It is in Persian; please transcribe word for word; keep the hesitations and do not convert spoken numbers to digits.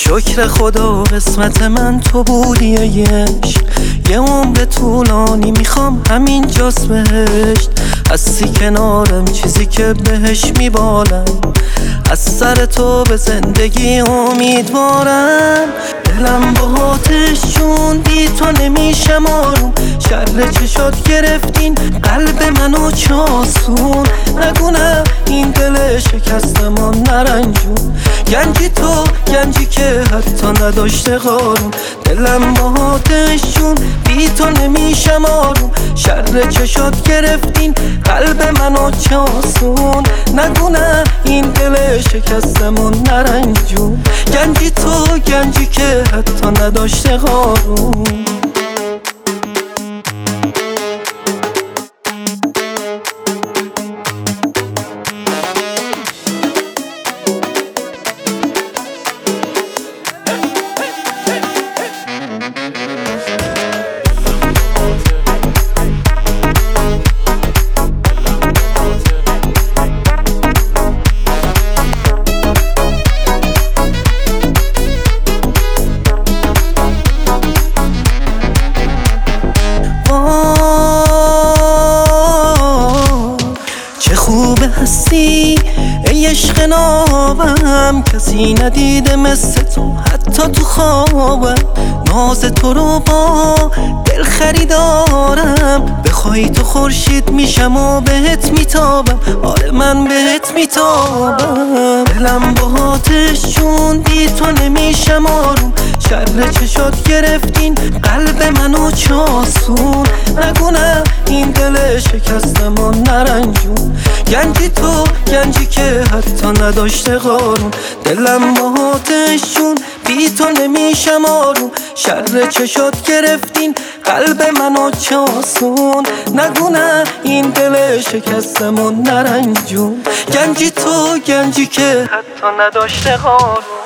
شکر خدا قسمت من تو بودی عشق، یه عمر طولانی میخوام همینجاست بهشت. هستی کنارم چیزی که بهش میبالم، از سر تو به زندگی امیدوارم. دلم با آتش جون بی تو نمیشم آروم، شر چشات گرفتین قلب منو چاسون. نگونه این دل شکستم و نرنجون، گنجی تو گنجی که حتی نداشته قارون. دلم با آتش جون بی تو نمیشم آروم، شر چشات گرفتین قلب منو چاسون. نگونه این دل شکستم و نرنجون، گنجی تو گنجی که حتی نداشته قارون. چه خوب هستی ای عشق نابم، کسی ندیده مثل تو حتی تو خوابم. ناز تو رو با دل خریدارم، بخوای تو خورشید میشم و بهت میتابم. آره من بهت میتابم. دلم با آتش جون بی تو نمیشم آروم، شر چشات گرفتین قلب منو چاسون. نگونه این دل شکستم و نرنجون، گنجی تو گنجی که حتی نداشته قارون. دلم با آتش جون بی تو نمیشم آروم، شر چشات گرفتین قلب منو چاسون. نگونه این دل شکستم و نرنجون، گنجی تو گنجی که حتی نداشته قارون.